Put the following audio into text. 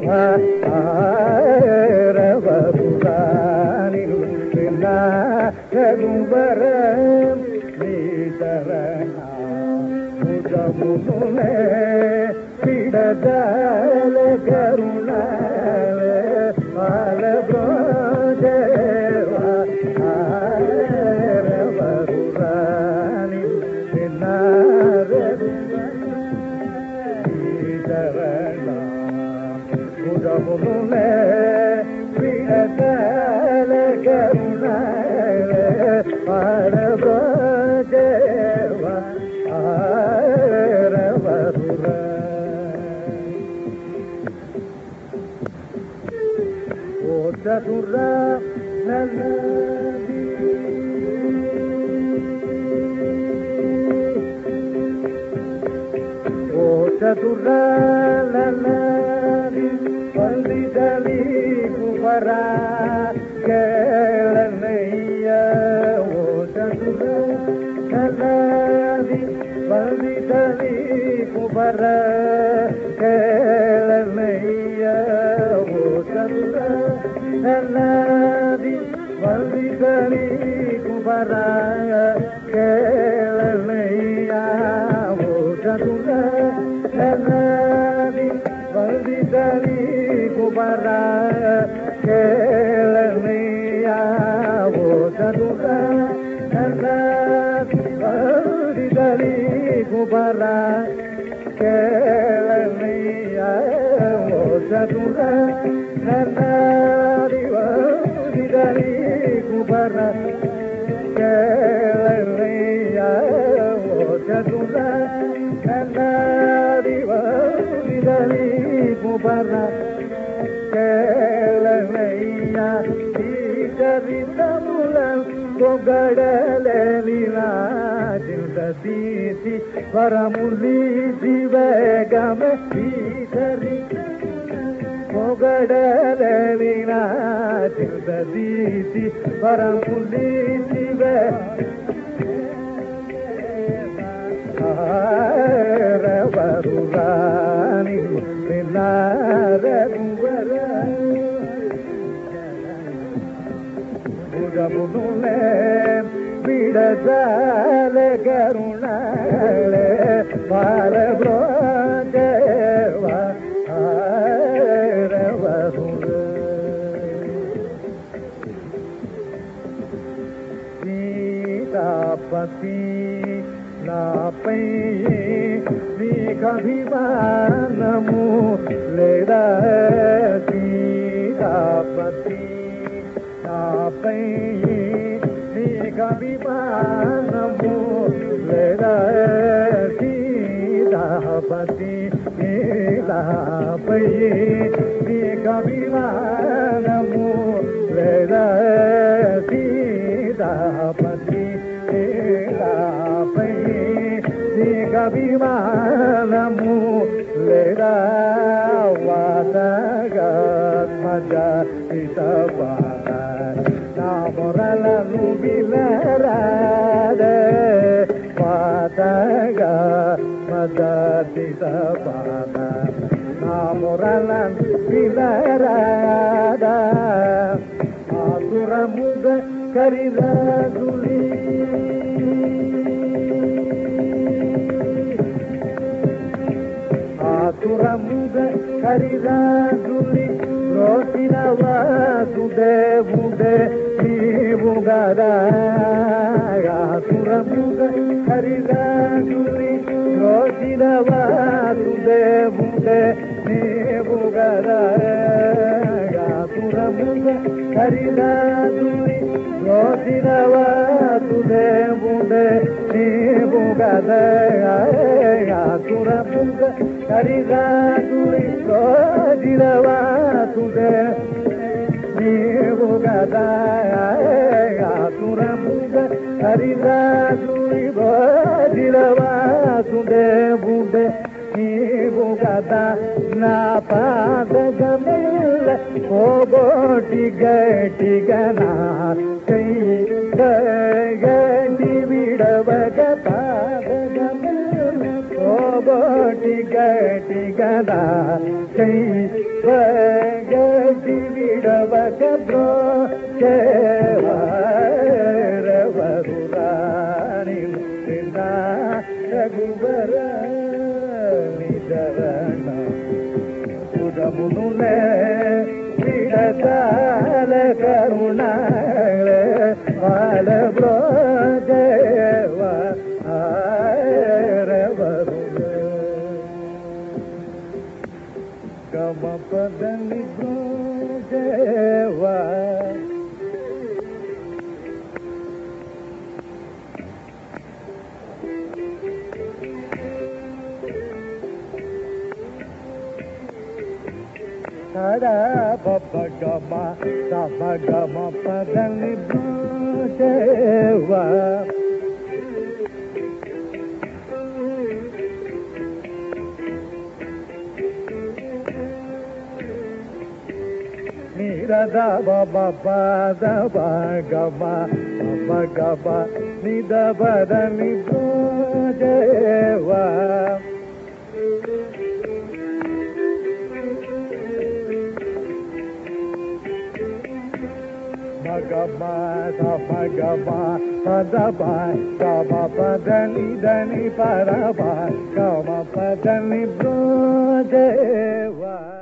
పిడదాల కరుణ చతురా ఓ చతురా పండితలి కుమరా కేళనయ్య ఓ చతురా పండితలి కుమరా కేళనయ్య ఓ చతురా నల్లాది వల్లిదలి కుమరా కేళనయ్య ఓ చతురా నల్లాది వల్లిదలి కుమరా కేళనయ్య ఓ చతురా నల్లాది వల్లిదలి కుమరా కేళనయ్య ఓ చతురా నల్లాది వల్లిదలి కుమరా కేళనయ్య ఓ చతురా నల్లాది వల్లిదలి కుమరా కేళనయ్య చరితముల పొగడలేలిలా చింత తీసి వరములి దివేగమే పొగడలేలిలా చింత తీసి వరములి దివే వరురాని భుజమునులే విడజాల కరుణాలే పాలబ్రోదేవ సీతాపతి నాపై నీకభిమానము లేదా సీతాపతి నాపై నీకభిమానము లేదా సీతాపతి నీలాపై నీకభిమానము లేదా సీతాపతి నీలాపై నీకభిమానము లేదా వాదగత్మజ నామొరలను విలరాదే వాదగ మదతిత పాద నామొరలను విలరాదా ఆసురముగ కరిరాజులి ఆసురముగ కరిరాజులి రోసిన వాసుదేవుడే నీవు గదా ఆసురముగ కరిరాజులి రోసిన వాసుదేవుడే నీవు గదా ఆసురముగ కరిరాజులి రోసిన వాసుదేవుడే నీవు గదా ఆసురముగ కరిరాజులి రోసిన వాసుదే నీవు గదా ఆసురముగ కరిరాజులి రోసిన వాసుదేవుడే నీవు గదా నా పాదగమిల్ల పోగోటి గటిగనా కై గటి విడవగ పాదగమిల్ల పోగోటి గటిగ గదా కై గడి విడవక బ్రో రఘురాణి రఘువర నిజరణ పురమునులే విడతాల కరుణ బాల బ్రో దేవ గమ పదని బ్రో దేవా సదా బబ్బ గమ సమ గమ పదని బ్రో దేవా నిరద బబ పద గమ బబ గమ నిద పద నిదో దేవా గమ సమ గమ పద గమ పద నిదని పర గమ పద నిదో దేవా